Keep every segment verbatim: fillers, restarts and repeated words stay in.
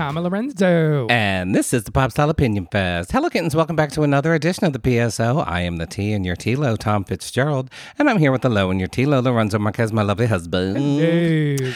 I'm Lorenzo. And this is the Pop Style Opinion Fest. Hello, kittens. Welcome back to another edition of the P S O. I am the T and your T-Lo, Tom Fitzgerald. And I'm here with the Lo and your T-Lo, Lorenzo Marquez, my lovely husband. Hello.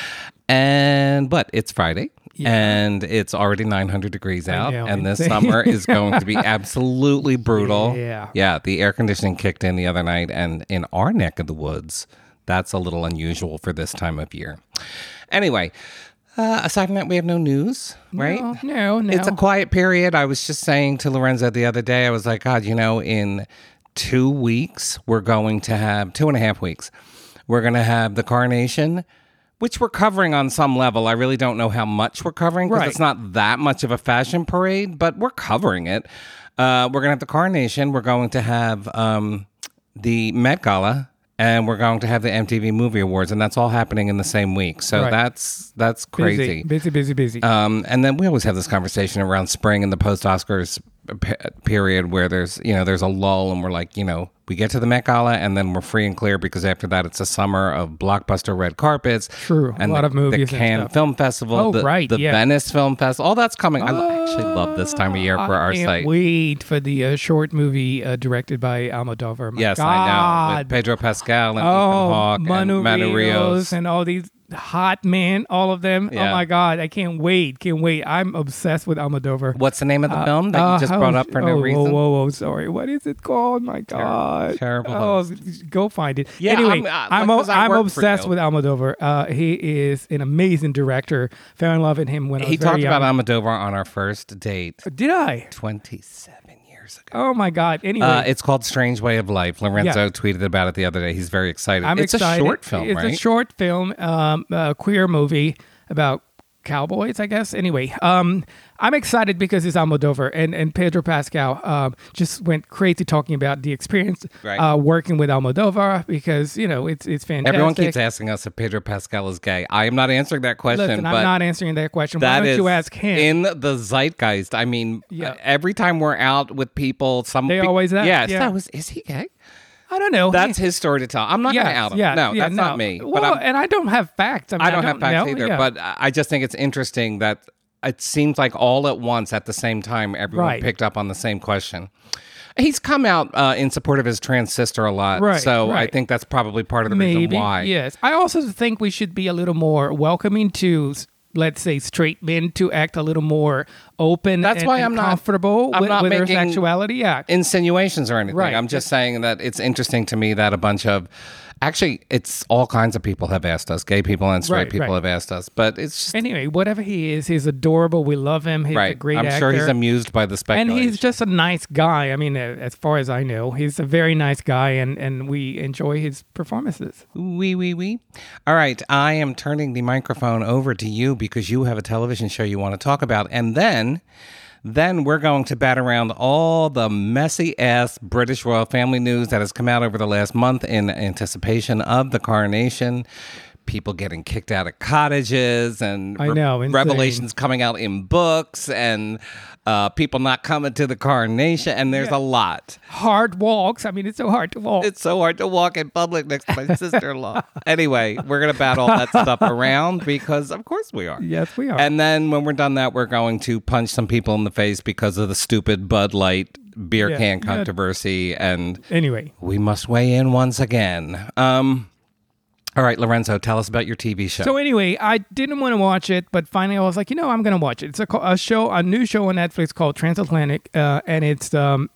And, but it's Friday. Yeah. And it's already nine hundred degrees out. know, and this insane. summer is going to be absolutely brutal. Yeah. Yeah. The air conditioning kicked in the other night. And in our neck of the woods, that's a little unusual for this time of year. Anyway, uh, aside from that, we have no news, right? No, no, no. It's a quiet period. I was just saying to Lorenzo the other day, I was like, God, you know, in two weeks, we're going to have, two and a half weeks, we're going to have the coronation, which we're covering on some level. I really don't know how much we're covering because Right. it's not that much of a fashion parade, but we're covering it. Uh, we're going to have the coronation. We're going to have um, the Met Gala. And we're going to have the M T V Movie Awards, and that's all happening in the same week. So Right. that's that's crazy. Busy, busy, busy, busy. Um, and then we always have this conversation around spring and the post-Oscars p- period where there's, you know, there's a lull and we're like, you know, we get to the Met Gala and then we're free and clear because after that it's a summer of blockbuster red carpets. And True. a lot the, of movies The and Cannes stuff. Film Festival. Oh, the, right, The yeah. Venice Film Festival. All that's coming. I lo- actually love this time of year for I our can't site. wait for the uh, short movie uh, directed by Almodovar. My Yes, God. I know. With Pedro Pascal and oh, Ethan Hawke Manu, and Manu Rios Rios. and all these hot men, all of them. Yeah. Oh my God, I can't wait, can't wait. I'm obsessed with Almodovar. What's the name of the film that Uh, you just oh, brought up for oh, no reason? Whoa, whoa, whoa, sorry. What is it called? My God. terrible Oh, go find it. Yeah, anyway, I'm, uh, I'm, like, o- 'cause I I'm work for obsessed you. with Almodovar. Uh, he is an amazing director. Fell in love with him when I was He very talked young. about Almodovar on our first date Did I? twenty-seven years ago. Oh my God. Anyway, Uh, it's called Strange Way of Life. Lorenzo Yeah. tweeted about it the other day. He's very excited. I'm it's excited. a short film, It's right? a short film, um, a queer movie about cowboys, I guess. Anyway, um, I'm excited because it's Almodovar and, and Pedro Pascal um, just went crazy talking about the experience Right. uh, working with Almodovar because, you know, it's it's fantastic. Everyone keeps asking us if Pedro Pascal is gay. I am not answering that question, Listen, but I'm not answering that question. Why that don't is you ask him? in the zeitgeist. I mean, Yeah. uh, every time we're out with people, some They pe- always ask, Yes, yeah. that was. Is he gay? I don't know. That's his story to tell. I'm not yeah, going to out him. yeah, no, yeah, that's no. not me. Well, but I'm, and I don't have facts. I, mean, I don't have facts know. either. Yeah. But I just think it's interesting that it seems like all at once, at the same time, everyone Right. picked up on the same question. He's come out uh, in support of his trans sister a lot, Right, so I right. think that's probably part of the Maybe, reason why. yes. I also think we should be a little more welcoming to, let's say, straight men to act a little more open. That's and, why and I'm not- comfortable I'm with, not with their making sexuality. Yeah, Insinuations or anything. Right. I'm just saying that it's interesting to me that a bunch of, actually, it's all kinds of people have asked us. Gay people and straight Right, people right. have asked us, but it's just Anyway, whatever he is, he's adorable. We love him. He's a right. great I'm actor. sure he's amused by the and speculation. he's just a nice guy. I mean, uh, as far as I know, he's a very nice guy, and, and we enjoy his performances. Wee, wee, wee. All right. I am turning the microphone over to you because you have a television show you want to talk about. And then, then we're going to bat around all the messy ass British royal family news that has come out over the last month in anticipation of the coronation. People getting kicked out of cottages and I know, insane. revelations coming out in books and uh, people not coming to the coronation. And there's Yeah. a lot. Hard walks. I mean, it's so hard to walk. It's so hard to walk in public next to my sister-in-law. Anyway, we're going to bat all that stuff around because, of course, we are. Yes, we are. And then when we're done that, we're going to punch some people in the face because of the stupid Bud Light beer Yeah, can yeah. controversy. And anyway, we must weigh in once again. Um, all right, Lorenzo, tell us about your T V show. So anyway, I didn't want to watch it, but finally I was like, you know, I'm going to watch it. It's a, co- a show, a new show on Netflix called Transatlantic, uh, and it's um,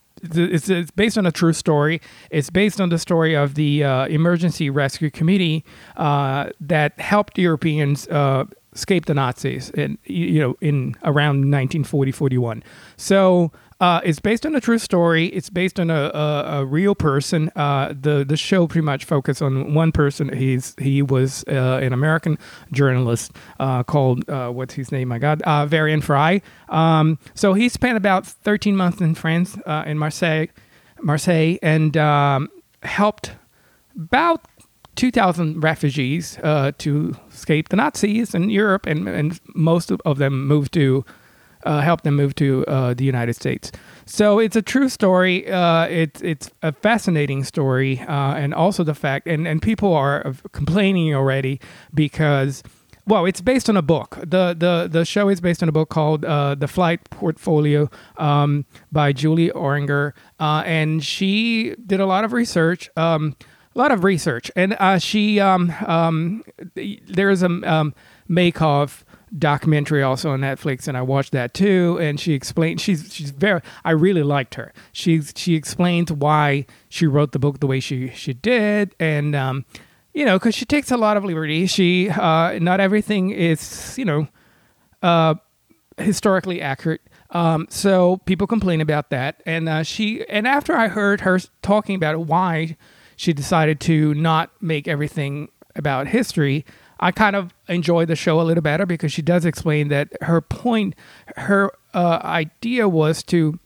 it's it's based on a true story. It's based on the story of the uh, Emergency Rescue Committee uh, that helped Europeans uh, escape the Nazis, in you you know in around nineteen forty forty-one. So. Uh, it's based on a true story. It's based on a, a, a real person. Uh, the the show pretty much focused on one person. He's he was uh, an American journalist uh, called uh, what's his name? My God, uh, Varian Fry. Um, so he spent about thirteen months in France, uh, in Marseille, Marseille, and um, helped about two thousand refugees uh, to escape the Nazis in Europe, and and most of, of them moved to. Uh, help them move to uh, the United States. So it's a true story. Uh, it's it's a fascinating story, uh, and also the fact, and, and people are complaining already because well, it's based on a book. the the The show is based on a book called uh, "The Flight Portfolio" um, by Julie Oringer, uh, and she did a lot of research. Um, a lot of research, and uh, she um, um, there's a um, Makoff documentary also on Netflix, and I watched that too. And she explained she's she's very I really liked her. She she explained why she wrote the book the way she she did, and um, you know, because she takes a lot of liberty. She uh, not everything is you know uh, historically accurate. Um, so people complain about that, and uh, she and after I heard her talking about why she decided to not make everything about history, I kind of enjoy the show a little better because she does explain that her point, her uh, idea was to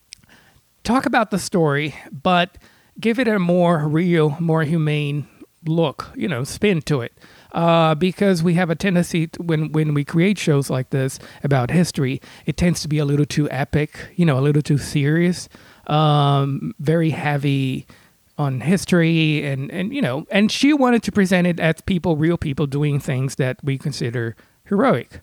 talk about the story, but give it a more real, more humane look, you know, spin to it. Uh, because we have a tendency to, when when we create shows like this about history, it tends to be a little too epic, you know, a little too serious, um, very heavy on history, and, and you know, and she wanted to present it as people, real people doing things that we consider heroic.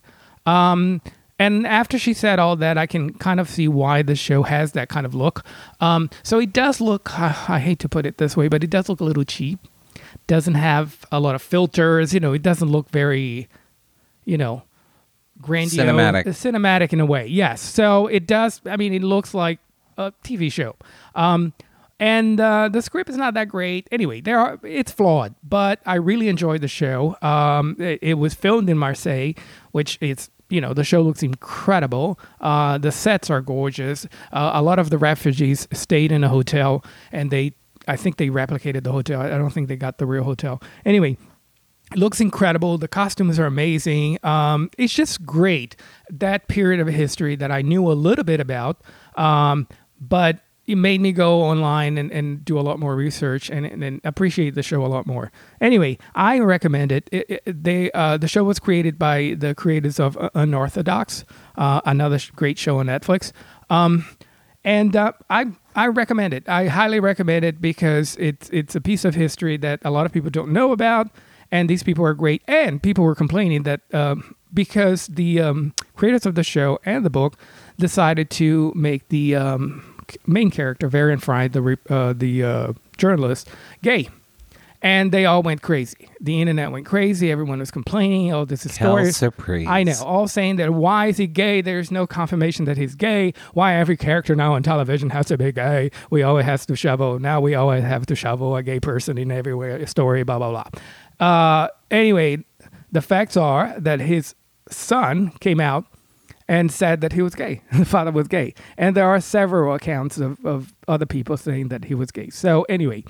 Um, and after she said all that, I can kind of see why the show has that kind of look. Um, so it does look, I hate to put it this way, but it does look a little cheap. Doesn't have a lot of filters, you know, it doesn't look very, you know, grandiose. Cinematic. Cinematic in a way, yes. So it does, I mean, it looks like a T V show. Um, And uh, the script is not that great. Anyway, there are it's flawed, but I really enjoyed the show. Um, it, it was filmed in Marseille, which is, you know, the show looks incredible. Uh, the sets are gorgeous. Uh, a lot of the refugees stayed in a hotel, and they, I think they replicated the hotel. I don't think they got the real hotel. Anyway, it looks incredible. The costumes are amazing. Um, it's just great. That period of history that I knew a little bit about, um, but it made me go online and, and do a lot more research and, and, and appreciate the show a lot more. Anyway, I recommend it. it, it they uh, the show was created by the creators of Unorthodox, uh, another sh- great show on Netflix. Um, and uh, I I recommend it. I highly recommend it because it's it's a piece of history that a lot of people don't know about, and these people are great. And people were complaining that um, because the um, creators of the show and the book decided to make the um, main character, Varian Fry, the uh, the uh, journalist, gay, and they all went crazy. The internet went crazy. Everyone was complaining. Oh, this is story. Surprise. I know. All saying that why is he gay? There's no confirmation that he's gay. Why every character now on television has to be gay? We always have to shovel. Now we always have to shovel a gay person in every story. Blah blah blah. Uh, anyway, the facts are that his son came out and said that he was gay. The father was gay. And there are several accounts of, of other people saying that he was gay. So anyway,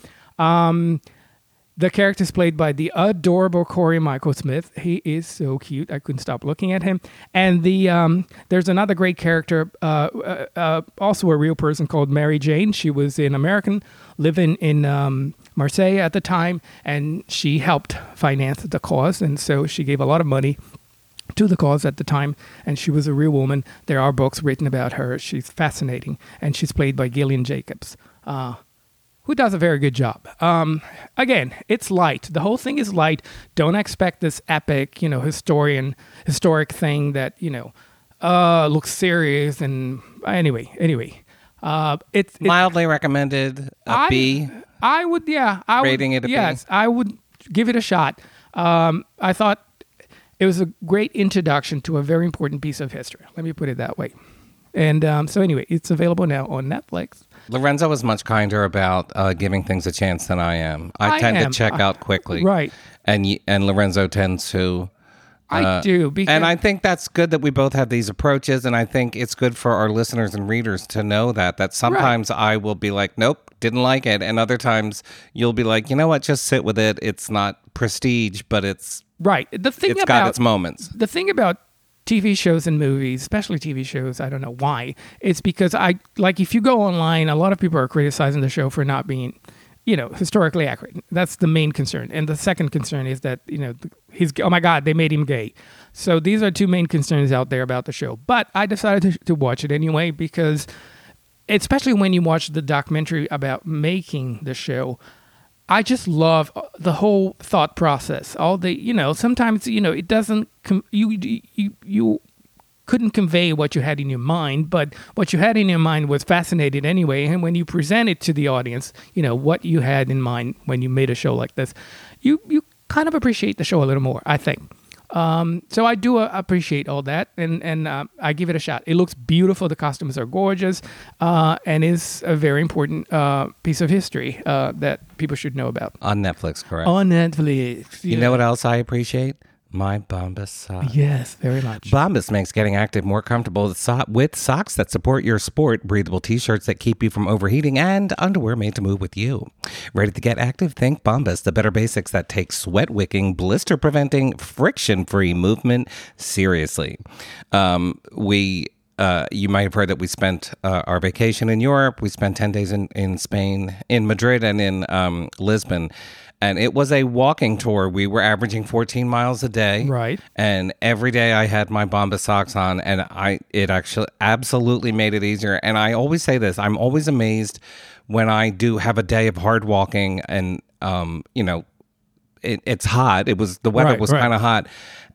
um, the character is played by the adorable Corey Michael Smith. He is so cute. I couldn't stop looking at him. And the um, there's another great character, uh, uh, uh, also a real person called Mary Jane. She was an American living in um, Marseille at the time, and she helped finance the cause. And so she gave a lot of money to the cause at the time, and she was a real woman. There are books written about her. She's fascinating, and she's played by Gillian Jacobs, uh, who does a very good job. Um, again, it's light. The whole thing is light. Don't expect this epic, you know, historian, historic thing that, you know, uh, looks serious. And anyway, anyway, uh, it's, it's mildly recommended. A I, B. I would, yeah, I rating would, it a yes, B. I would give it a shot. Um, I thought it was a great introduction to a very important piece of history. Let me put it that way. And um, so anyway, it's available now on Netflix. Lorenzo is much kinder about uh, giving things a chance than I am. I, I tend am. to check Uh, out quickly. right. And y- and Lorenzo tends to. I Uh, do. Because, And I think that's good that we both have these approaches, and I think it's good for our listeners and readers to know that, that sometimes I will be like, nope, didn't like it. And other times you'll be like, you know what, just sit with it. It's not prestige, but it's right. The thing it's about got its moments. the thing about T V shows and movies, especially T V shows, I don't know why. It's because I like if you go online, a lot of people are criticizing the show for not being, you know, historically accurate. That's the main concern. And the second concern is that, you know, he's, oh my God, they made him gay. So these are two main concerns out there about the show. But I decided to, to watch it anyway because, especially when you watch the documentary about making the show, I just love the whole thought process. All the, you know, sometimes, you know, it doesn't, com- you, you, you couldn't convey what you had in your mind, but what you had in your mind was fascinating anyway. And when you present it to the audience, you know, what you had in mind when you made a show like this, you, you kind of appreciate the show a little more, I think. Um, so I do uh, appreciate all that, and and uh, I give it a shot. It looks beautiful. The costumes are gorgeous, uh, and is a very important uh, piece of history uh, that people should know about. On Netflix, correct? On Netflix. You yeah. know what else I appreciate? My Bombas socks. Yes, very much. Bombas makes getting active more comfortable with, so- with socks that support your sport, breathable t-shirts that keep you from overheating, and underwear made to move with you. Ready to get active? Think Bombas, the better basics that take sweat-wicking, blister-preventing, friction-free movement seriously. Um, we... Uh, you might have heard that we spent uh, our vacation in Europe. We spent ten days in, in Spain, in Madrid, and in um, Lisbon. And it was a walking tour. We were averaging fourteen miles a day. Right. And every day I had my Bombas socks on, and I it actually absolutely made it easier. And I always say this, I'm always amazed when I do have a day of hard walking and, um, you know, it, it's hot. It was, the weather Right, was right. kind of hot.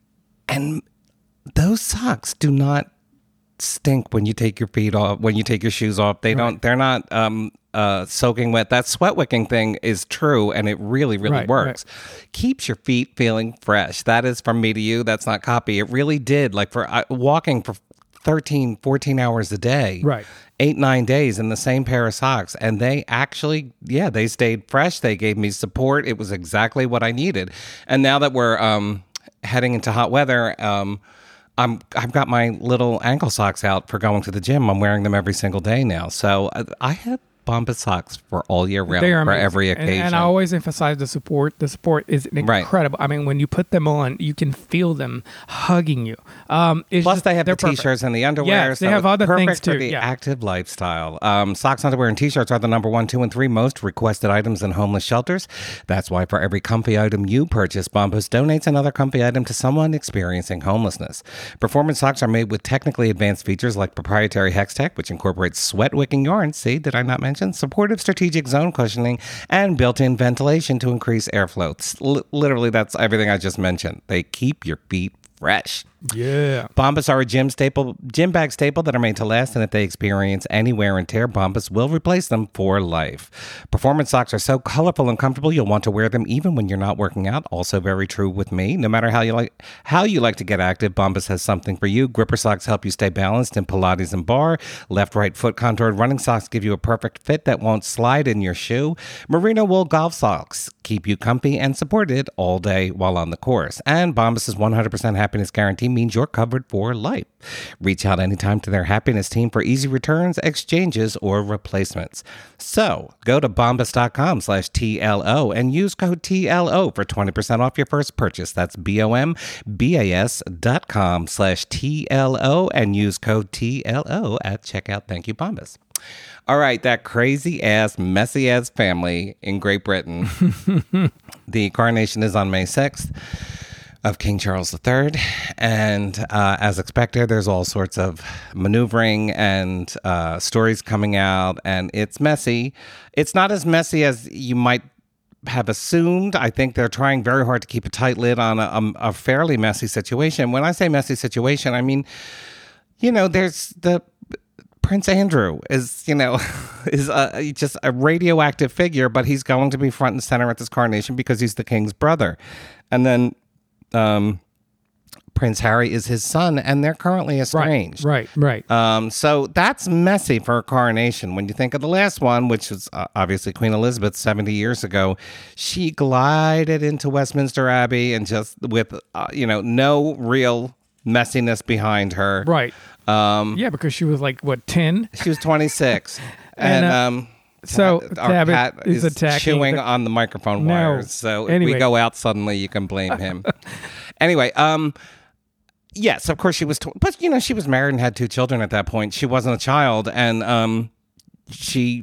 And those socks do not stink when you take your feet off, when you take your shoes off. They don't, they're not um uh soaking wet. That sweat wicking thing is true, and it really really Right, works. Keeps your feet feeling fresh. That is from me to you. That's not copy. It really did. Like for uh, walking for thirteen, fourteen hours a day, Right. eight nine days in the same pair of socks, and they actually, yeah, they stayed fresh. They gave me support. It was exactly what I needed. And now that we're um heading into hot weather, um I'm, I've got my little ankle socks out for going to the gym. I'm wearing them every single day now. So I, I have Bombas socks for all year round, They are for amazing. every And- occasion. And, I always emphasize the support. The support is Right. incredible. I mean, when you put them on, you can feel them hugging you. Um, it's Plus, just- they have the they're perfect. t-shirts and the underwear. Yes, they so have it's other perfect things for too, the yeah. active lifestyle. Um, socks, underwear, and t-shirts are the number one, two, and three most requested items in homeless shelters. That's why for every comfy item you purchase, Bombas donates another comfy item to someone experiencing homelessness. Performance socks are made with technically advanced features like proprietary Hex Tech, which incorporates sweat-wicking yarn. See, did I not mention? Supportive strategic zone cushioning and built-in ventilation to increase airflow. It's li- literally, that's everything I just mentioned. They keep your feet fresh. Yeah. Bombas are a gym staple, gym bag staple that are made to last, and if they experience any wear and tear, Bombas will replace them for life. Performance socks are so colorful and comfortable, you'll want to wear them even when you're not working out. Also very true with me. No matter how you like how you like to get active, Bombas has something for you. Gripper socks help you stay balanced in Pilates and bar. Left-right foot contoured running socks give you a perfect fit that won't slide in your shoe. Merino wool golf socks keep you comfy and supported all day while on the course. And Bombas' one hundred percent happiness guarantee means you're covered for life. Reach out anytime to their happiness team for easy returns, exchanges, or replacements. So go to bombas.com slash TLO and use code T L O for twenty percent off your first purchase. That's B-O-M-B-A-S dot com slash T-L-O and use code T L O at checkout. Thank you, Bombas. All right, that crazy ass, messy ass family in Great Britain. The coronation is on May sixth. Of King Charles the Third, and uh, as expected, there's all sorts of maneuvering and uh, stories coming out, and it's messy. It's not as messy as you might have assumed. I think they're trying very hard to keep a tight lid on a, um, a fairly messy situation. When I say messy situation, I mean, you know, there's the Prince Andrew is, you know, is a, just a radioactive figure, but he's going to be front and center at this coronation because he's the king's brother, and then. Um, Prince Harry is his son, and they're currently estranged. Right, right, right. Um, so that's messy for a coronation. When you think of the last one, which was uh, obviously Queen Elizabeth seventy years ago, she glided into Westminster Abbey and just with, uh, you know, no real messiness behind her. Right. Um, Yeah, because she was like, what, ten? she was twenty-six. And, and, uh, um, So our Tabit cat is is attacking chewing the- on the microphone No. wires. So if Anyway. we go out suddenly, you can blame him. Anyway, um, yes, of course she was, tw- but you know, she was married and had two children at that point. She wasn't a child, and um, she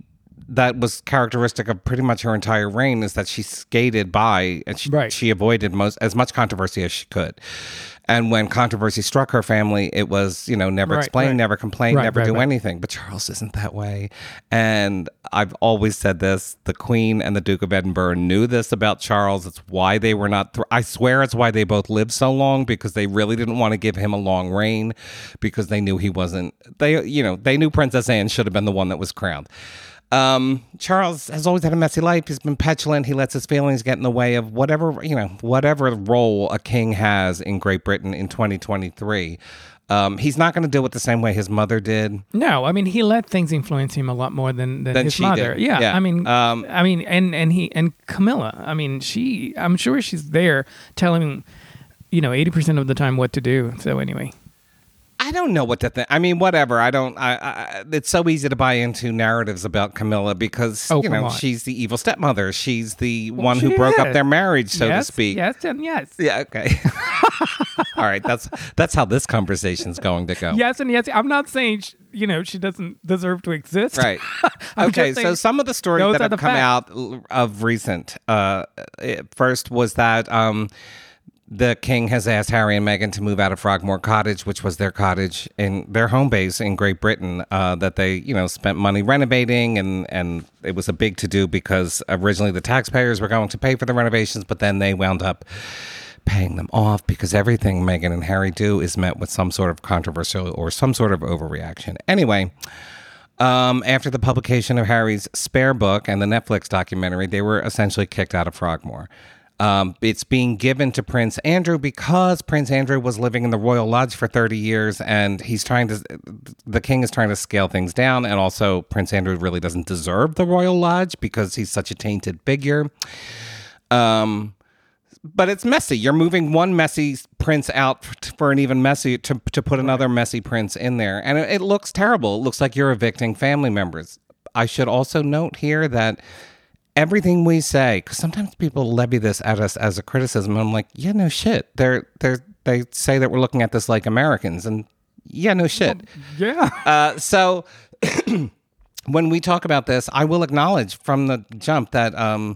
that was characteristic of pretty much her entire reign, is that she skated by and she, Right. she avoided most as much controversy as she could. And when controversy struck her family, it was, you know, never Right, explain, right. never complain, Right, never right, do right. anything. But Charles isn't that way. And I've always said this, the Queen and the Duke of Edinburgh knew this about Charles. It's why they were not, thr I swear it's why they both lived so long, because they really didn't want to give him a long reign, because they knew he wasn't, they, you know, they knew Princess Anne should have been the one that was crowned. Um, Charles has always had a messy life. He's been petulant. He lets his feelings get in the way of whatever, you know, whatever role a king has in Great Britain in twenty twenty-three. Um, he's not going to do it the same way his mother did. No, I mean he let things influence him a lot more than, than, Than his she mother. did. Yeah, Yeah. I mean, Um, I mean, and and he and Camilla. I mean, she. I'm sure she's there telling him, you know, eighty percent of the time what to do. So anyway, I don't know what to think. I mean, whatever. I don't. I, I. It's so easy to buy into narratives about Camilla because Oh, you come know on. she's the evil stepmother. She's the one who she broke up is. their marriage, so yes, to speak. yes, and yes, Yeah. Okay. All right. That's that's how this conversation's going to go. yes, and yes. I'm not saying sh you know she doesn't deserve to exist. Right. I'm Okay. just So saying some of the stories those that are have the come facts. out l- of recent, uh, it- first was that um, the king has asked Harry and Meghan to move out of Frogmore Cottage, which was their cottage in their home base in Great Britain, uh, that they, you know, spent money renovating, and, and it was a big to-do because originally the taxpayers were going to pay for the renovations, but then they wound up paying them off because everything Meghan and Harry do is met with some sort of controversial or some sort of overreaction. Anyway, um, after the publication of Harry's Spare book and the Netflix documentary, they were essentially kicked out of Frogmore. Um, it's being given to Prince Andrew because Prince Andrew was living in the Royal Lodge for thirty years, and he's trying to, the king is trying to scale things down. And also Prince Andrew really doesn't deserve the Royal Lodge because he's such a tainted figure. Um, but it's messy. You're moving one messy prince out f- for an even messy to to put another messy prince in there, and it, it looks terrible. It looks like you're evicting family members. I should also note here that everything we say, because sometimes people levy this at us as a criticism, and I'm like, yeah, no shit. They're they they say that we're looking at this like Americans, and yeah, no shit. Yeah. Uh, so when we talk about this, I will acknowledge from the jump that um,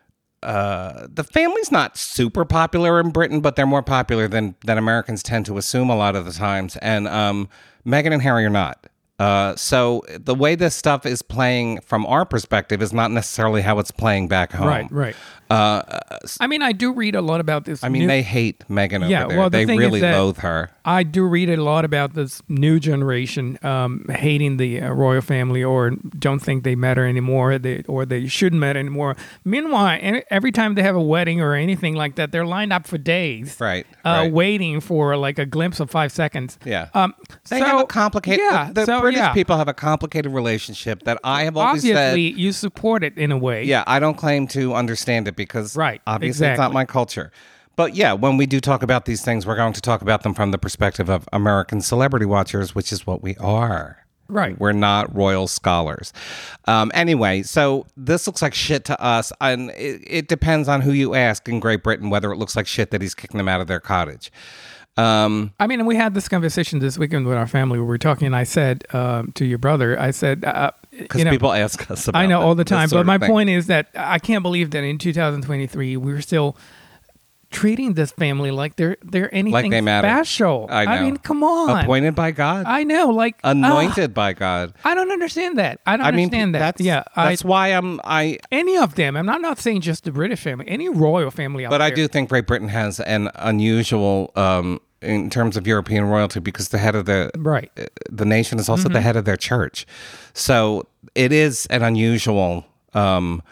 uh, the family's not super popular in Britain, but they're more popular than than Americans tend to assume a lot of the times. And um, Meghan and Harry are not. Uh, so the way this stuff is playing from our perspective is not necessarily how it's playing back home. Right. Right. Uh, I mean, I do read a lot about this. I mean, new- they hate Meghan Yeah, over there. well, the they thing is really that- loathe her. I do read a lot about this new generation um, hating the uh, royal family or don't think they matter anymore, they, or they shouldn't matter anymore. Meanwhile, e- every time they have a wedding or anything like that, they're lined up for days, Right, Uh, right. waiting for like a glimpse of five seconds. Yeah. Um, They so, have a complicated. Yeah, the the so, British yeah. people have a complicated relationship that I have always Obviously, said. you support it in a way. Yeah, I don't claim to understand it because Right, obviously it's not exactly. my culture. But yeah, when we do talk about these things, we're going to talk about them from the perspective of American celebrity watchers, which is what we are. Right. We're not royal scholars. Um, anyway, so this looks like shit to us, and it, it depends on who you ask in Great Britain whether it looks like shit that he's kicking them out of their cottage. Um, I mean, and we had this conversation this weekend with our family where we were talking, and I said um, to your brother, I said, uh, Because you know, people ask us about I know that- all the this time, sort but of my thing. point is that I can't believe that in two thousand twenty-three we're still treating this family like they're they're anything they matter. special. I know. mean, come on. Appointed by God, I know, like ugh, anointed by God. I don't understand that. I don't I mean, understand that. that's yeah, that's I, why I'm I. any of them. I'm not not saying just the British family, any royal family out But I there. do think Great Britain has an unusual, um, in terms of European royalty, because the head of the Right. the nation is also the head of their church, so it is an unusual um,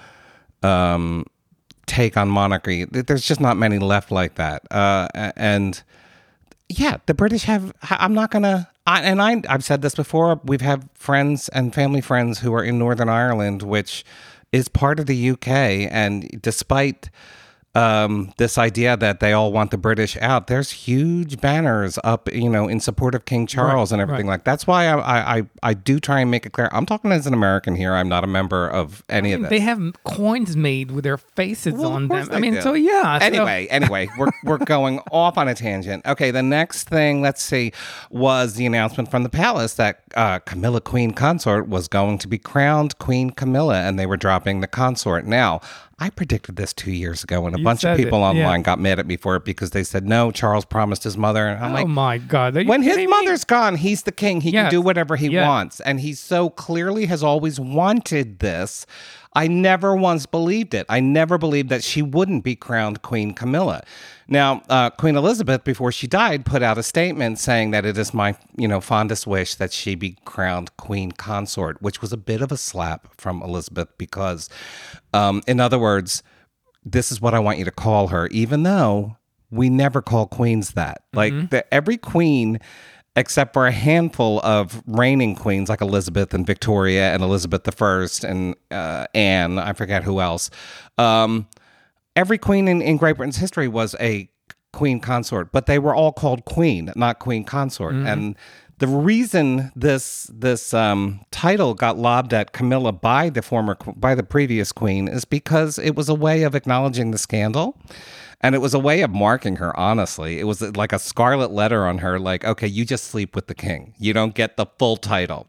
um, take on monarchy. There's just not many left like that, uh, and yeah, the British have. I'm not gonna. I, and I, I've said this before. We've had friends and family friends who are in Northern Ireland, which is part of the U K, and despite um, this idea that they all want the British out. There's huge banners up, you know, in support of King Charles Right, and everything right. like. That's why I, I I do try and make it clear. I'm talking as an American here. I'm not a member of any of this. They have coins made with their faces Well, of on course them. I they mean, do. so yeah. so- Anyway, anyway, we're we're going off on a tangent. Okay, the next thing, let's see, was the announcement from the palace that uh, Camilla, Queen Consort, was going to be crowned Queen Camilla, and they were dropping the consort. Now, I predicted this two years ago, and a You bunch of said people it, yeah. online got mad at me for it because they said no. Charles promised his mother, and I'm oh like, my God! Are you when his kidding me? mother's gone, he's the king. He Yes. can do whatever he Yes. wants. And he so clearly has always wanted this. I never once believed it. I never believed that she wouldn't be crowned Queen Camilla. Now, uh, Queen Elizabeth, before she died, put out a statement saying that it is my, you know, fondest wish that she be crowned Queen Consort, which was a bit of a slap from Elizabeth because, um, in other words, this is what I want you to call her, even though we never call queens that. Like the, every queen, except for a handful of reigning queens like Elizabeth and Victoria and Elizabeth the First and uh, Anne, I forget who else. Um, every queen in, in Great Britain's history was a queen consort, but they were all called queen, not queen consort. And the reason this this um, title got lobbed at Camilla by the former by the previous queen is because it was a way of acknowledging the scandal. And it was a way of marking her, honestly. It was like a scarlet letter on her, like, okay, you just sleep with the king. You don't get the full title.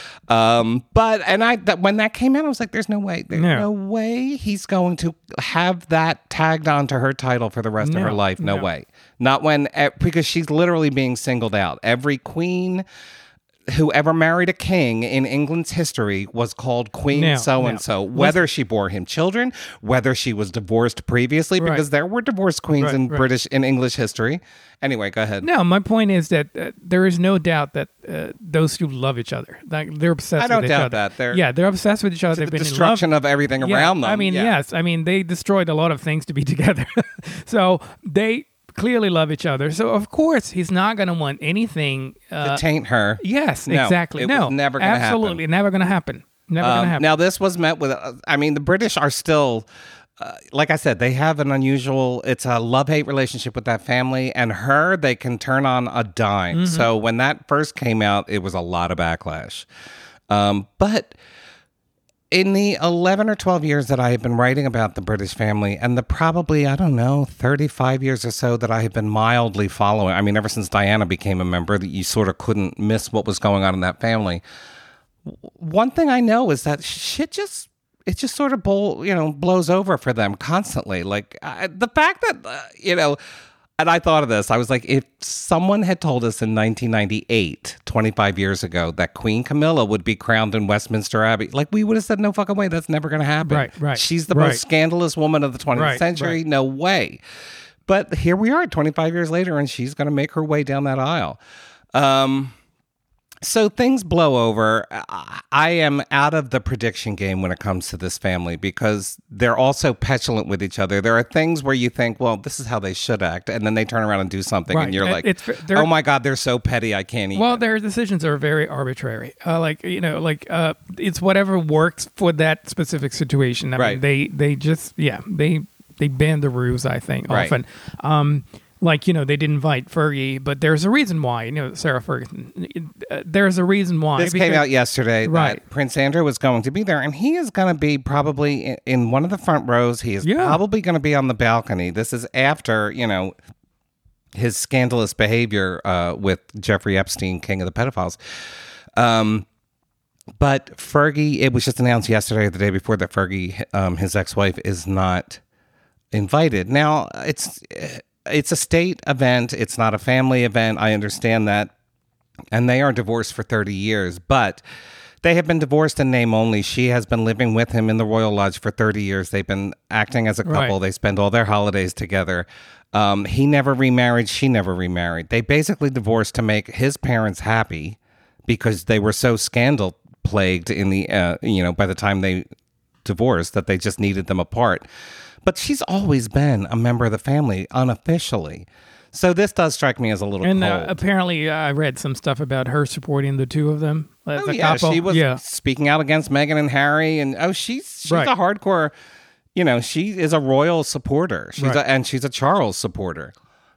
Um, but, and I, that when that came out, I was like, there's no way, there's No. no way he's going to have that tagged onto her title for the rest of her No, life. No, no. way. Not when, eh, because she's literally being singled out. Every queen who ever married a king in England's history was called Queen No, so-and-so, no. whether she bore him children, whether she was divorced previously, Right. because there were divorced queens Right, in right. British, in English history. Anyway, go ahead. No, my point is that uh, there is no doubt that uh, those two love each other. Like they're obsessed. I don't with each doubt other. that. They're- yeah, they're obsessed with each other. The They've been destruction in love. of everything Yeah, around them. I mean, yeah. yes. I mean, they destroyed a lot of things to be together. So they clearly love each other. So of course he's not going to want anything. Uh, To taint her. yes, No, exactly. it no, was never gonna happen. absolutely never going to happen. Never going to Um, happen. now, this was met with, uh, I mean, the British are still, uh, like I said, they have an unusual, it's a love-hate relationship with that family, and her, they can turn on a dime. Mm-hmm. So when that first came out, it was a lot of backlash. Um, but in the eleven or twelve years that I have been writing about the British family, and the probably, I don't know, thirty-five years or so that I have been mildly following, I mean, ever since Diana became a member, that you sort of couldn't miss what was going on in that family. One thing I know is that shit just it just sort of bowl, you know, blows over for them constantly. Like I, the fact that uh, you know, and I thought of this. I was like, if someone had told us in nineteen ninety-eight, twenty-five years ago, that Queen Camilla would be crowned in Westminster Abbey, like we would have said, no fucking way, that's never going to happen. Right, right, She's the right. most scandalous woman of the twentieth Right, century. right. No way. But here we are, twenty-five years later, and she's going to make her way down that aisle. Um, So things blow over. I I am out of the prediction game when it comes to this family because they're all so petulant with each other. There are things where you think, well, this is how they should act. And then they turn around and do something Right. and you're It- like, it's- they're- oh my God, they're so petty. I can't even. Well, their decisions are very arbitrary. Uh, like you know, like uh, it's whatever works for that specific situation. I Right. mean, they they just yeah they they bend the rules. I think Right. often. Um, like you know, they didn't invite Fergie, but there's a reason why. You know, Sarah Ferguson. Uh, there's a reason why. This came because- out yesterday Right. that Prince Andrew was going to be there, and he is going to be probably in, in one of the front rows. He is Yeah. probably going to be on the balcony. This is after, you know, his scandalous behavior uh, with Jeffrey Epstein, king of the pedophiles. Um, but Fergie, it was just announced yesterday or the day before that Fergie, um, his ex-wife, is not invited. Now, it's it's a state event. It's not a family event. I understand that. And they are divorced for thirty years, but they have been divorced in name only. She has been living with him in the Royal Lodge for thirty years. They've been acting as a couple. Right. They spend all their holidays together. Um, he never remarried. She never remarried. They basically divorced to make his parents happy because they were so scandal plagued in the, uh, you know, by the time they divorced that they just needed them apart. But she's always been a member of the family unofficially. So this does strike me as a little And cold. uh, apparently, uh, I read some stuff about her supporting the two of them as Oh, a yeah, couple. she was yeah. speaking out against Meghan and Harry, and oh, she's she's Right. a hardcore you know, she is a royal supporter. She's Right. a, and she's a Charles supporter.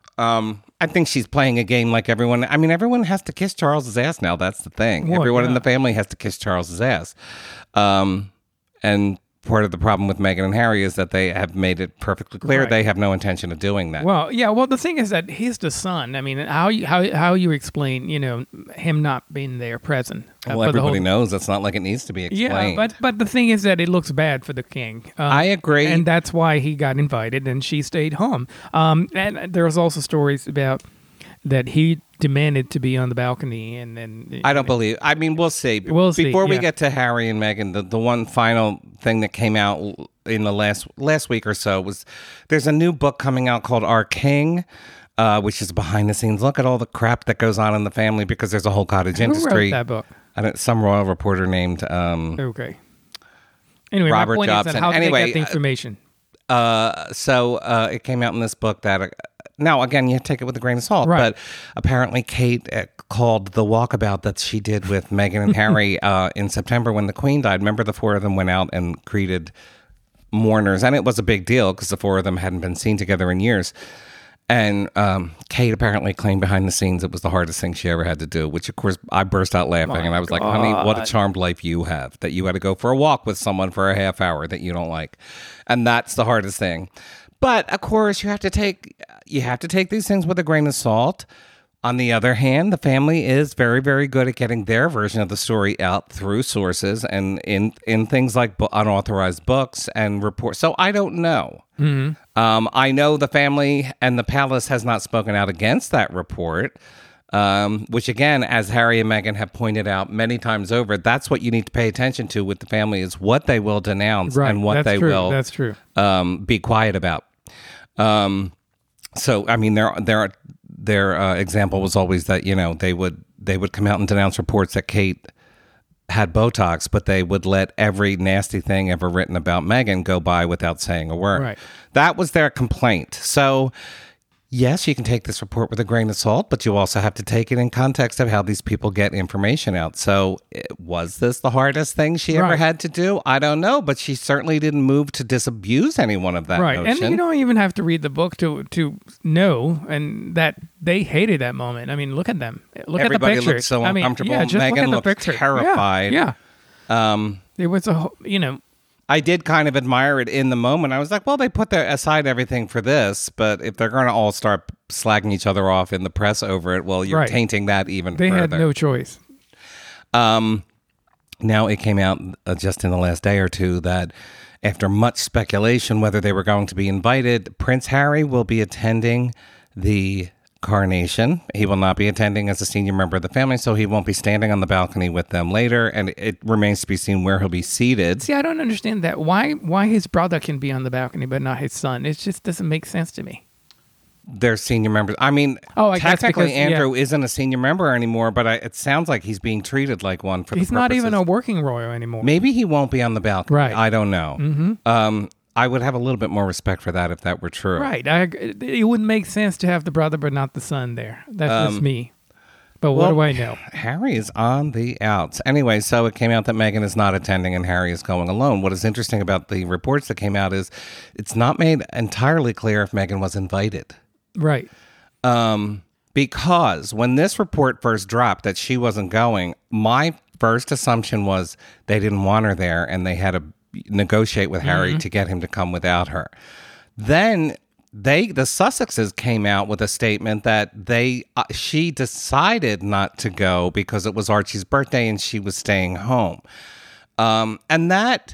Um, I think she's playing a game like everyone. I mean, everyone has to kiss Charles's ass now. That's the thing. Well, everyone in yeah. the family has to kiss Charles's ass. Um, and part of the problem with Meghan and Harry is that they have made it perfectly clear Right. they have no intention of doing that. Well, yeah. Well, the thing is that he's the son. I mean, how you, how how you explain, you know, him not being there present? uh, well, for the everybody whole- knows it's not like it needs to be explained. Yeah, but but the thing is that it looks bad for the king. Um, I agree. and that's why he got invited, and she stayed home. Um, and there was also stories about that he demanded to be on the balcony, and then I don't believe. I mean, we'll see. We'll see, Before we yeah. get to Harry and Meghan, the, the one final thing that came out in the last last week or so was there's a new book coming out called Our King, uh, which is behind the scenes look at all the crap that goes on in the family because there's a whole cottage Who industry. wrote that book? I don't, some royal reporter named um, Okay. Anyway, Robert my point is Jobson. that how did Anyway, they get the uh, information? Uh, so uh, it came out in this book that uh, now again you have to take it with a grain of salt, Right. but apparently Kate uh, called the walkabout that she did with Meghan and Harry uh, in September when the Queen died. Remember, the four of them went out and greeted mourners, and it was a big deal because the four of them hadn't been seen together in years. And um, Kate apparently claimed behind the scenes it was the hardest thing she ever had to do, which of course I burst out laughing. My and I was like, honey, what a God. charmed life you have, that you had to go for a walk with someone for a half hour that you don't like. And that's the hardest thing. But of course you have to take, you have to take these things with a grain of salt. On the other hand, the family is very, very good at getting their version of the story out through sources and in, in things like bu- unauthorized books and reports. So I don't know. Um, I know the family and the palace has not spoken out against that report, um, which again, as Harry and Meghan have pointed out many times over, that's what you need to pay attention to with the family is what they will denounce Right. and what That's they true. will That's true. um, be quiet about. Um, so, I mean, their their their uh, example was always that, you know, they would they would come out and denounce reports that Kate had Botox, but they would let every nasty thing ever written about Meghan go by without saying a word. Right. That was their complaint. So, yes, you can take this report with a grain of salt, but you also have to take it in context of how these people get information out. So, eh, was this the hardest thing she ever Right. had to do? I don't know, but she certainly didn't move to disabuse anyone of that Right, notion. and you don't even have to read the book to to know, and that they hated that moment. I mean, look at them. Look Everybody at the pictures. looked so I mean, uncomfortable. Yeah, just Meghan look at the looked picture. Yeah, terrified. Yeah, um, it was a whole- you know. I did kind of admire it in the moment. I was like, well, they put their, aside everything for this, but if they're going to all start slagging each other off in the press over it, well, you're Right. tainting that even They further. had no choice. Um, now it came out uh, just in the last day or two that after much speculation whether they were going to be invited, Prince Harry will be attending the coronation. He will not be attending as a senior member of the family, so he won't be standing on the balcony with them later, and it remains to be seen where he'll be seated. See, I don't understand that. Why why his brother can be on the balcony but not his son? It just doesn't make sense to me. They're senior members. I mean, Oh, I guess technically because- yeah. Andrew isn't a senior member anymore, but I, it sounds like he's being treated like one for He's the not even a purposes- working royal anymore. Maybe he won't be on the balcony. Right. I don't know. Mm-hmm. Um, I would have a little bit more respect for that if that were true. Right. I, ag- it wouldn't make sense to have the brother but not the son there. That's Um, just me. But what well, do I know? Harry is on the outs. Anyway, so it came out that Meghan is not attending and Harry is going alone. What is interesting about the reports that came out is it's not made entirely clear if Meghan was invited. Right. Um, because when this report first dropped that she wasn't going, my first assumption was they didn't want her there and they had to negotiate with Harry to get him to come without her. Then they, the Sussexes, came out with a statement that they, uh, she decided not to go because it was Archie's birthday and she was staying home. Um, and that,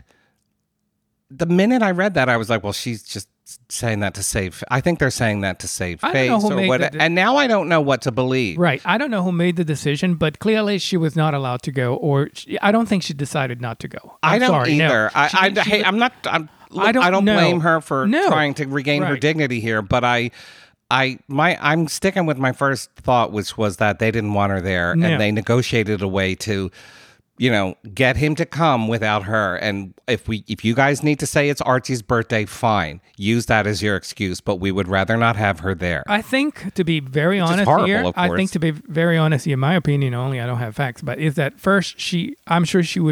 the minute I read that, I was like, well, she's just saying that to save. I think they're saying that to save I don't face know who or made what. the- And now I don't know what to believe. Right. I don't know who made the decision, but clearly she was not allowed to go, or she, I don't think she decided not to go. I'm I don't sorry, no. either. I, She- I, she hey, was- I'm not. I'm, look, I don't I don't know. blame her for No. trying to regain her Right. dignity here, but I. I my I'm sticking with my first thought, which was that they didn't want her there, No. and they negotiated a way to, you know, get him to come without her. And if we, if you guys need to say it's Archie's birthday, fine, use that as your excuse. But we would rather not have her there. I think, to be very is honest horrible, here, of I course. think to be very honest, in my opinion only, I don't have facts, but is that first she, I'm sure she would have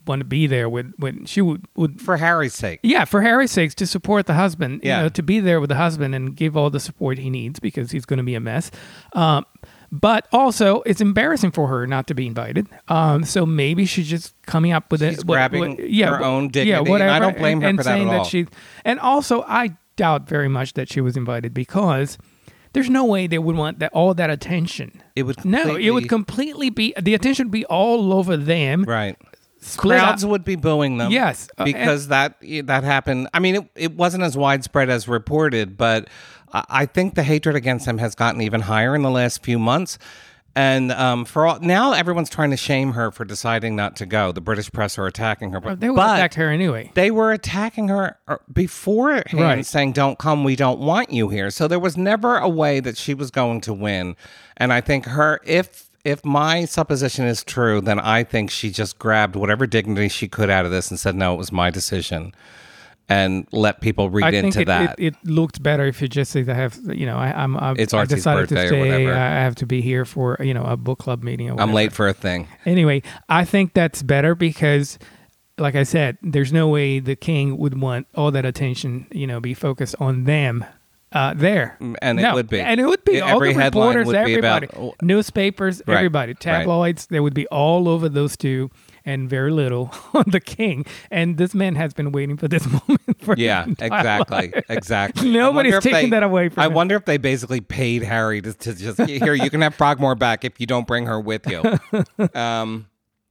want to be there with when she would would For Harry's sake. yeah, for Harry's sake, to support the husband, Yeah. you know, to be there with the husband and give all the support he needs because he's going to be a mess. Um, but also, it's embarrassing for her not to be invited. Um, so maybe she's just coming up with She's it. grabbing yeah, her wh- own dignity, Yeah, and whatever. I don't blame and, her and for that saying at all. She, and also, I doubt very much that she was invited because there's no way they would want that all that attention. It would no, it completely- would completely be the attention would be all over them. Right. Split Crowds up. would be booing them. Yes, uh, because that that happened. I mean, it, it wasn't as widespread as reported, but I I think the hatred against him has gotten even higher in the last few months. And um, for all, now, everyone's trying to shame her for deciding not to go. The British press are attacking her, but They would but attack her anyway. they were attacking her uh, beforehand, Right. saying, "Don't come, we don't want you here." So there was never a way that she was going to win. And I think her, if if my supposition is true, then I think she just grabbed whatever dignity she could out of this and said, "No, it was my decision," and let people read I think into it, that. It, it looked better if you just say, "I have, you know, I, I'm, I've, It's I Artie's decided to birthday or stay. whatever. I have to be here for, you know, a book club meeting or whatever." I'm late for a thing. Anyway, I think that's better because, like I said, there's no way the king would want all that attention, you know, be focused on them. Uh, there And it No, would be. and it would be Yeah, all every the headline reporters, would be everybody, about- newspapers, Right, everybody, right. tabloids. They would be all over those two, and very little on the king. And this man has been waiting for this moment for Yeah, his entire exactly, life. exactly. Nobody's I wonder if taking they- that away from I him. wonder if they basically paid Harry to, to just here. You can have Frogmore back if you don't bring her with you. Um,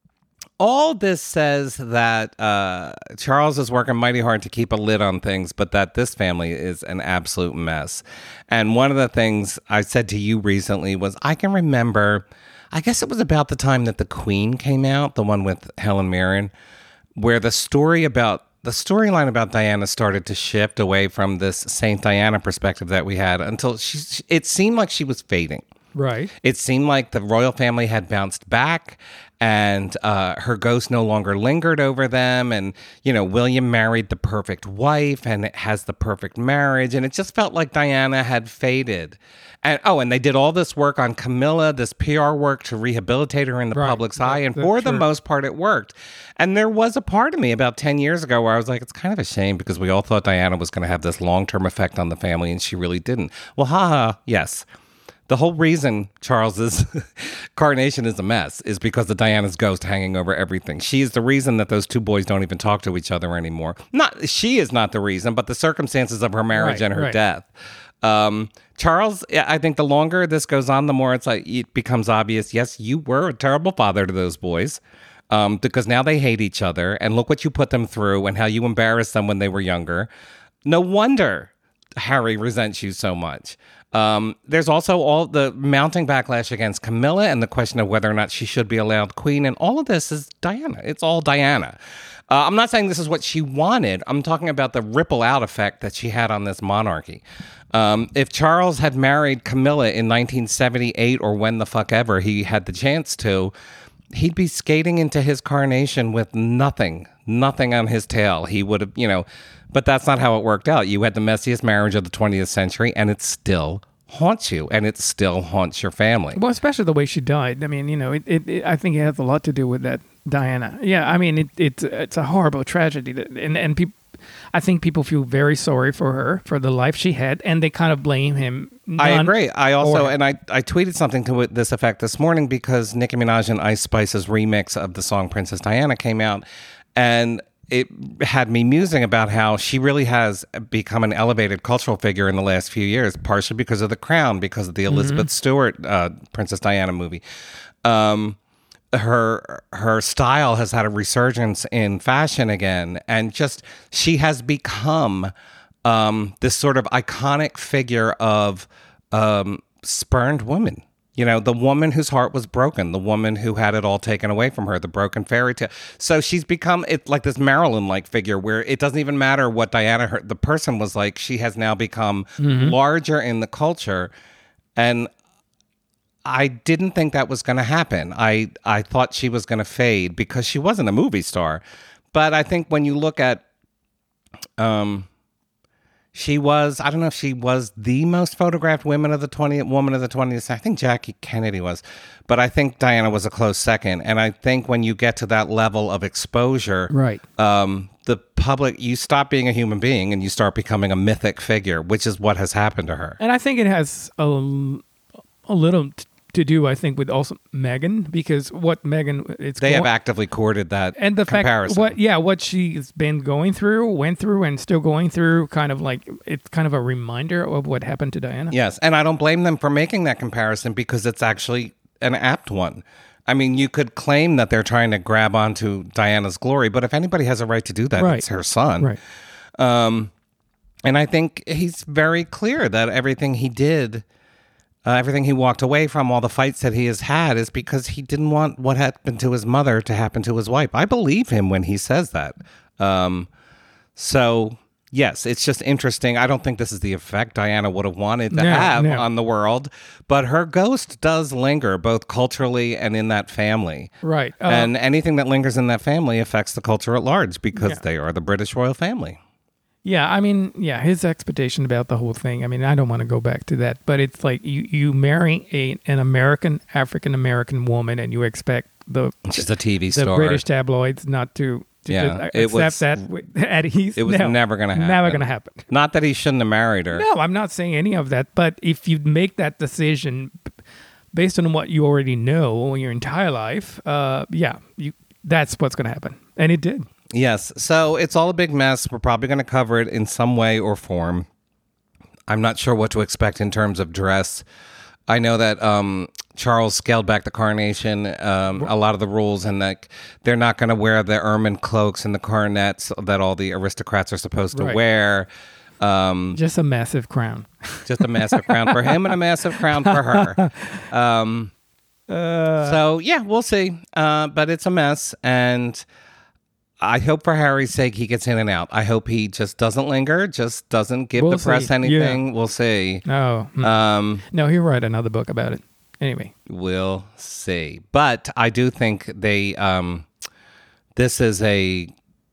all this says that uh, Charles is working mighty hard to keep a lid on things, but that this family is an absolute mess. And one of the things I said to you recently was, I can remember, I guess it was about the time that The Queen came out, the one with Helen Mirren, where the story about the storyline about Diana started to shift away from this Saint Diana perspective that we had until she, it seemed like she was fading. Right. It seemed like the royal family had bounced back and uh, her ghost no longer lingered over them. And, you know, William married the perfect wife and it has the perfect marriage. And it just felt like Diana had faded. And oh, and they did all this work on Camilla, this P R work to rehabilitate her in the Right. public's eye. And That's for the true. most part, it worked. And there was a part of me about ten years ago where I was like, it's kind of a shame because we all thought Diana was going to have this long-term effect on the family and she really didn't. Well, haha, yes. The whole reason Charles's coronation is a mess is because of Diana's ghost hanging over everything. She is the reason that those two boys don't even talk to each other anymore. Not she is not the reason, but the circumstances of her marriage Right, and her right. death. Um, Charles, I think the longer this goes on, the more it's like it becomes obvious. Yes, you were a terrible father to those boys. Um, because now they hate each other, and look what you put them through, and how you embarrassed them when they were younger. No wonder Harry resents you so much. Um, there's also all the mounting backlash against Camilla and the question of whether or not she should be allowed queen. And all of this is Diana. It's all Diana. Uh, I'm not saying this is what she wanted. I'm talking about the ripple out effect that she had on this monarchy. Um, if Charles had married Camilla in nineteen seventy-eight or when the fuck ever he had the chance to, he'd be skating into his coronation with nothing, nothing on his tail. He would have, you know, but that's not how it worked out. You had the messiest marriage of the twentieth century, and it still haunts you, and it still haunts your family. Well, especially the way she died. I mean, you know, it, it, it I think it has a lot to do with that, Diana. Yeah, I mean, it, it it's a horrible tragedy, that, and and people, I think people feel very sorry for her for the life she had, and they kind of blame him. I non- agree. I also, or- and I, I tweeted something to this effect this morning because Nicki Minaj and Ice Spice's remix of the song Princess Diana came out, and it had me musing about how she really has become an elevated cultural figure in the last few years, partially because of The Crown, because of the Elizabeth Stewart uh, Princess Diana movie. Um, her her style has had a resurgence in fashion again, and just she has become um, this sort of iconic figure of um, spurned woman. You know, the woman whose heart was broken, the woman who had it all taken away from her, the broken fairy tale. So she's become it's like this Marilyn-like figure where it doesn't even matter what Diana, her, the person was like. She has now become larger in the culture, and I didn't think that was going to happen. I I thought she was going to fade because she wasn't a movie star. But I think when you look at, um, She was, I don't know if she was the most photographed woman of the twentieth woman of the twentieth. I think Jackie Kennedy was, but I think Diana was a close second. And I think when you get to that level of exposure, Right. um, the public, you stop being a human being and you start becoming a mythic figure, which is what has happened to her. And I think it has a, a little t- to do, I think, with also Meghan, because what Meghan, it's They go- have actively courted that and the comparison. fact what yeah what she's been going through, went through, and still going through, kind of like it's kind of a reminder of what happened to Diana. Yes, and I don't blame them for making that comparison because it's actually an apt one. I mean, you could claim that they're trying to grab onto Diana's glory, but if anybody has a right to do that, Right. it's her son. Right. Um, and I think he's very clear that everything he did, uh, everything he walked away from, all the fights that he has had, is because he didn't want what happened to his mother to happen to his wife. I believe him when he says that. Um, so, yes, it's just interesting. I don't think this is the effect Diana would have wanted to No, have no. on the world, but her ghost does linger both culturally and in that family. Right. Uh, And anything that lingers in that family affects the culture at large because Yeah. they are the British royal family. Yeah, I mean, yeah, his expectation about the whole thing. I mean, I don't want to go back to that, but it's like you, you marry a an American, African American woman, and you expect the She's a T V the star. British tabloids not to, to Yeah, just it accept was- that with- at ease. it was No, never gonna Never happen. going to happen. Not that he shouldn't have married her. No, I'm not saying any of that, but if you make that decision b- based on what you already know your entire life, uh, yeah, you that's what's going to happen, and it did. Yes. So it's all a big mess. We're probably going to cover it in some way or form. I'm not sure what to expect in terms of dress. I know that um, Charles scaled back the coronation, um, a lot of the rules, and that they're not going to wear the ermine cloaks and the coronets that all the aristocrats are supposed to Right. wear. Um, Just a massive crown. just a massive crown for him and a massive crown for her. Um, so, yeah, we'll see. Uh, but it's a mess. And I hope for Harry's sake he gets in and out. I hope he just doesn't linger, just doesn't give We'll the press see. anything. We'll see. No, mm. Um, no, he'll write another book about it. Anyway, we'll see. But I do think they um, this is a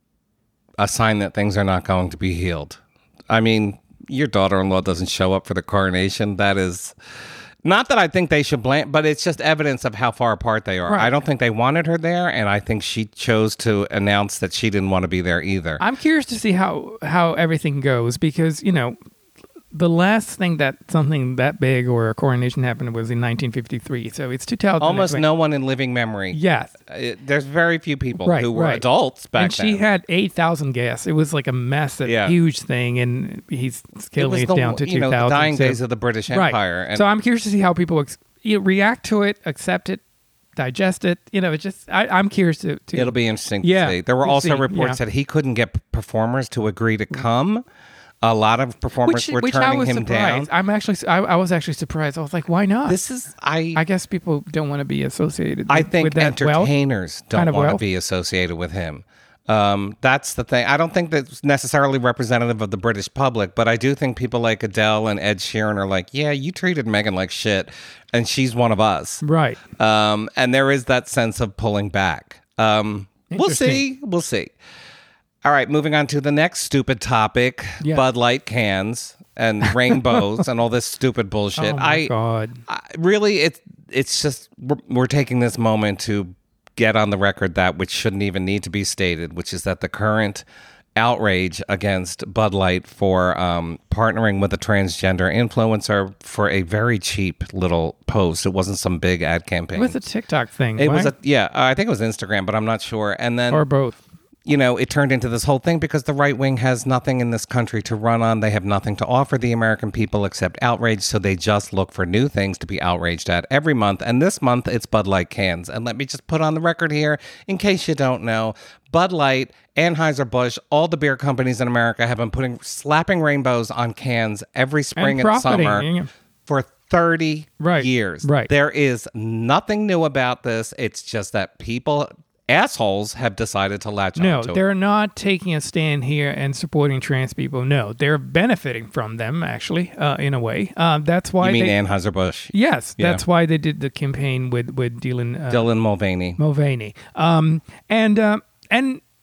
a sign that things are not going to be healed. I mean, your daughter-in-law doesn't show up for the coronation. That is not that I think they should blame, but it's just evidence of how far apart they are. Right. I don't think they wanted her there, and I think she chose to announce that she didn't want to be there either. I'm curious to see how how everything goes, because you know the last thing that something that big or a coronation happened was in nineteen fifty-three. So it's two thousand. Almost no one in living memory. Yes. Uh, there's very few people Right, who were right. adults back And then. she had eight thousand guests. It was like a massive, Yeah. huge thing, and he's it scaling was it, the, down to you two know, thousand. the dying so- days of the British right. Empire. And So I'm curious to see how people ex- you know, react to it, accept it, digest it. You know, it just I, I'm curious to. to it'll be interesting to Yeah, see. There were we'll also see, reports yeah. that he couldn't get performers to agree to come. A lot of performers which, were which I turning was him surprised. down. I'm actually, I, I was actually surprised. I was like, why not? This is I. I guess people don't want to be associated. I with, think with that wealth. entertainers don't kind of want to wealth. be associated with him. Um, that's the thing. I don't think that's necessarily representative of the British public, but I do think people like Adele and Ed Sheeran are like, yeah, you treated Meghan like shit, and she's one of us. Right. Um, and there is that sense of pulling back. Um, we'll see. We'll see. All right, moving on to the next stupid topic: Yeah. Bud Light cans and rainbows and all this stupid bullshit. Oh my I, God. I really, it's it's just we're, we're taking this moment to get on the record that which shouldn't even need to be stated, which is that the current outrage against Bud Light for um, partnering with a transgender influencer for a very cheap little post. It wasn't some big ad campaign. It was a TikTok thing. It was right? a yeah, I think it was Instagram, but I'm not sure. And then or both. you know, it turned into this whole thing because the right wing has nothing in this country to run on. They have nothing to offer the American people except outrage. So they just look for new things to be outraged at every month. And this month, it's Bud Light cans. And let me just put on the record here, in case you don't know, Bud Light, Anheuser-Busch, all the beer companies in America have been putting slapping rainbows on cans every spring and, And profiting, summer yeah. for thirty Right, years. right. There is nothing new about this. It's just that people, assholes, have decided to latch No, onto it. they're not taking a stand here and supporting trans people. No, they're benefiting from them, actually, uh, in a way. Uh, that's why You mean they... Anheuser-Busch? Yes, Yeah. that's why they did the campaign with, with Dylan... Uh, Dylan Mulvaney. Mulvaney. Um, and... Uh, and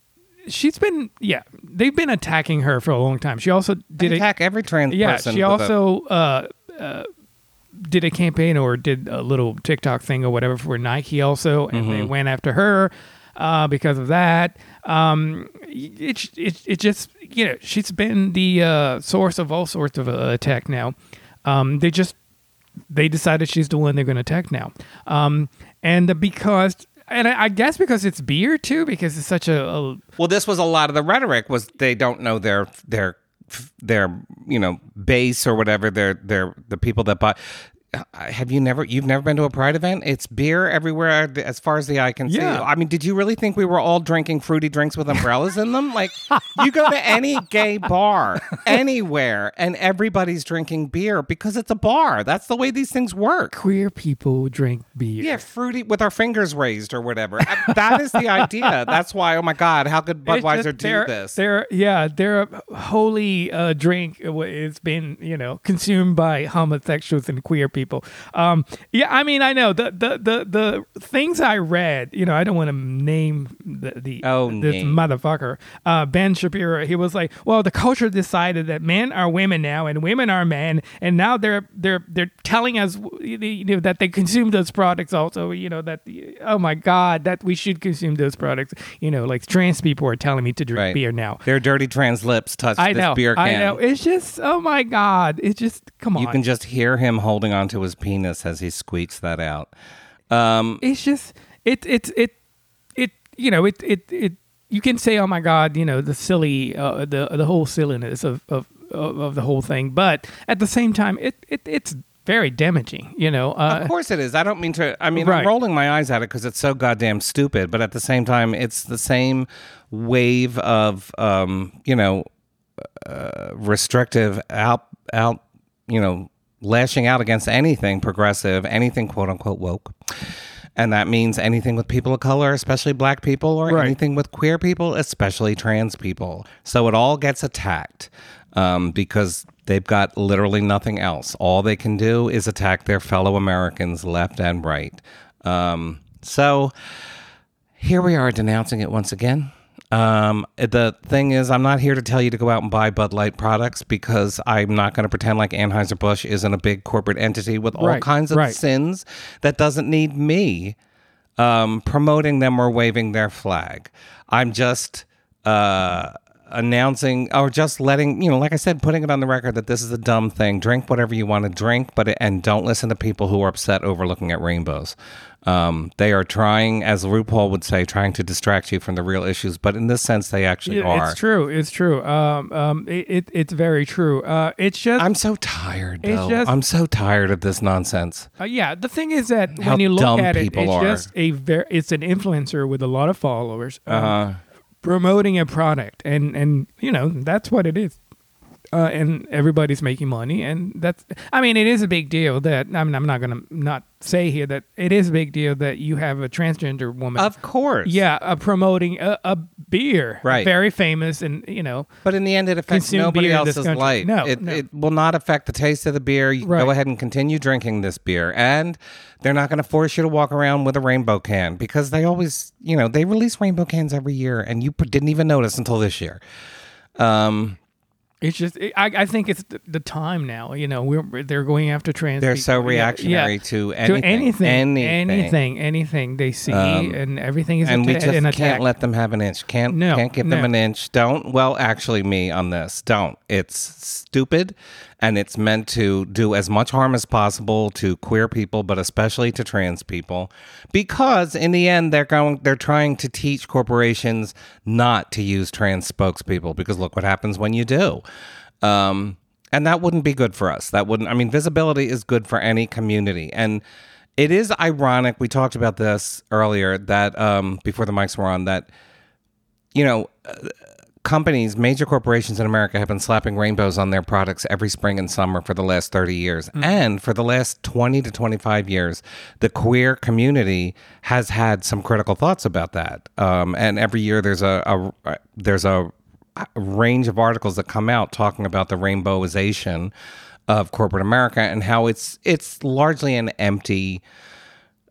she's been yeah they've been attacking her for a long time. She also did They a, attack every trans yeah person. she with a- also uh, uh, did a campaign or did a little TikTok thing or whatever for Nike also, and they went after her uh, because of that. Um, it, it it just you know she's been the uh, source of all sorts of uh, attack now. Um, they just they decided she's the one they're going to attack now, um, and because. And I I guess because it's beer too, because it's such a, a Well, this was a lot of the rhetoric was they don't know their their their you know base or whatever. Their their the people that buy. Have you never you've never been to a Pride event? It's beer everywhere as far as the eye can see. Yeah. I mean, did you really think we were all drinking fruity drinks with umbrellas in them? Like, you go to any gay bar anywhere and everybody's drinking beer because it's a bar. That's the way these things work. queer people drink beer. Yeah, fruity with our fingers raised or whatever. That is the idea. That's why, oh my God, how could It's Budweiser just do their- this? Their yeah, their holy uh, drink is been you know consumed by homosexuals and queer people. Um, yeah, I mean, I know the the the the things I read. You know, I don't want to name the, the Oh, this name. motherfucker, uh, Ben Shapiro. He was like, well, the culture decided that men are women now and women are men, and now they're they're they're telling us you know that they consume those products also. You know that oh my God, that we should consume those products. You know, like trans people are telling me to drink Right. beer now. Their dirty trans lips touch I this know, beer can. I know. It's just oh my God, it's just come on. You can just hear him holding onto his penis as he squeaks that out. Um, It's just it it it it you know it it it you can say oh my God you know the silly uh, the the whole silliness of of of of the whole thing, but at the same time it it it's very damaging. You know. Uh, Of course it is. I don't mean to. I mean, Right. I'm rolling my eyes at it because it's so goddamn stupid. But at the same time, it's the same wave of, um, you know, uh, restrictive out, out, you know, lashing out against anything progressive, anything quote unquote woke. And that means anything with people of color, especially black people, or Right. anything with queer people, especially trans people. So it all gets attacked um, because they've got literally nothing else. All they can do is attack their fellow Americans left and right. Um, so here we are denouncing it once again. Um, the thing is, I'm not here to tell you to go out and buy Bud Light products because I'm not going to pretend like Anheuser-Busch isn't a big corporate entity with all Right, kinds of right. sins that doesn't need me um, promoting them or waving their flag. I'm just uh, announcing or just letting, you know, like I said, putting it on the record that this is a dumb thing. Drink whatever you want to drink, but and don't listen to people who are upset over looking at rainbows. Um, they are trying, as RuPaul would say, trying to distract you from the real issues. But in this sense, they actually Yeah, are. it's true. It's true. Um, um, it, it it's very true. Uh, it's just I'm so tired, It's though. just- I'm so tired of this nonsense. Uh, yeah, the thing is that How when you look dumb at it, people it's are. just a very it's an influencer with a lot of followers um, Uh, promoting a product, and and you know that's what it is. Uh, and everybody's making money, and that's. I mean, it is a big deal that I mean, I'm not gonna not say here that it is a big deal that you have a transgender woman. of course. yeah, uh, promoting a, a beer, Right. Very famous, and you know, But in the end, it affects Consume nobody beer in this else's country. life. No, it, no. it will not affect the taste of the beer. You Right. go ahead and continue drinking this beer. And they're not going to force you to walk around with a rainbow can because they always, you know, they release rainbow cans every year and you p- didn't even notice until this year. Um, it's just. It, I I think it's the, the time now. You know, we're they're going after trans. they're people. so Yeah, reactionary yeah. to anything. to anything, anything. anything, anything they see, Um, and everything is And we atta- just an can't attack. let them have an inch. Can't No, can't give them no. an inch. Don't. Well, actually, me on this. Don't. It's stupid, and it's meant to do as much harm as possible to queer people, but especially to trans people, because in the end, they're going. They're trying to teach corporations not to use trans spokespeople. Because look what happens when you do. Um, and that wouldn't be good for us. That wouldn't. I mean, visibility is good for any community, and. It is ironic. We talked about this earlier that um, before the mics were on that, you know, uh, companies, major corporations in America have been slapping rainbows on their products every spring and summer for the last thirty years. Mm-hmm. And for the last twenty to twenty-five years, the queer community has had some critical thoughts about that. Um, and every year there's a, a there's a range of articles that come out talking about the rainbowization of corporate America and how it's it's largely an empty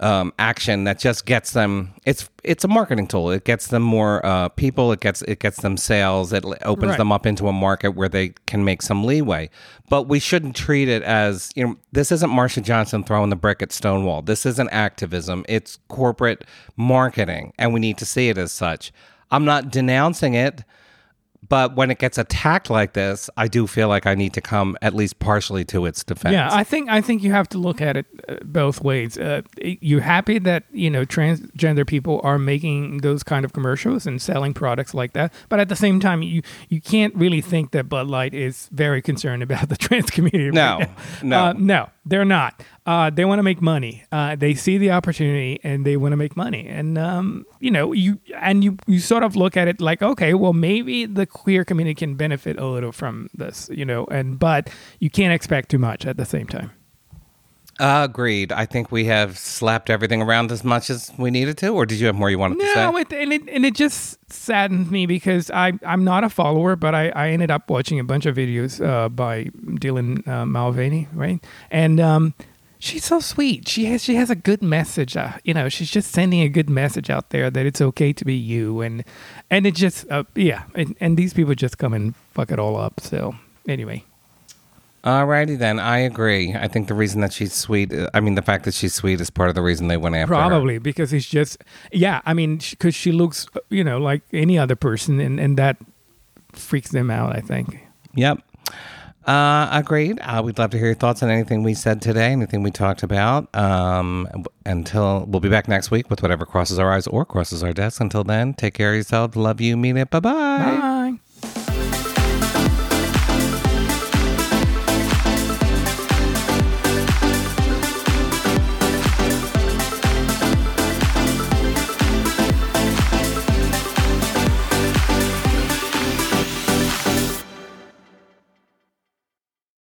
um, action that just gets them. It's it's a marketing tool. It gets them more uh, people. It gets it gets them sales. It opens Right. them up into a market where they can make some leeway. But we shouldn't treat it as, you know, this isn't Marsha Johnson throwing the brick at Stonewall. This isn't activism. It's corporate marketing, and we need to see it as such. I'm not denouncing it. But when it gets attacked like this, I do feel like I need to come at least partially to its defense. Yeah, I think I think you have to look at it uh, both ways. Uh, you're happy that you know transgender people are making those kind of commercials and selling products like that, but at the same time, you you can't really think that Bud Light is very concerned about the trans community. No, right now. no. uh, no, they're not. Uh, they want to make money. Uh, they see the opportunity and they want to make money. And um, you know, you and you you sort of look at it like, okay, well, maybe the queer community can benefit a little from this, you know, and but you can't expect too much at the same time. Uh, agreed. I think we have slapped everything around as much as we needed to. Or did you have more you wanted to say? No, it, and it and it just saddens me because I I'm not a follower, but I, I ended up watching a bunch of videos uh, by Dylan uh, Mulvaney, right? And um, she's so sweet. She has she has a good message. Uh, you know, she's just sending a good message out there that it's okay to be you, and and it just uh, yeah, and, and these people just come and fuck it all up. So anyway. Alrighty then, I agree. I think the reason that she's sweet, I mean, the fact that she's sweet is part of the reason they went after her. Probably because it's just, yeah, I mean, because she looks, you know, like any other person, and, and that freaks them out, I think. Yep. Uh, agreed. Uh, we'd love to hear your thoughts on anything we said today, anything we talked about. Um, until we'll be back next week with whatever crosses our eyes or crosses our desks. Until then, take care of yourselves. Love you. Mean it. Bye-bye. Bye.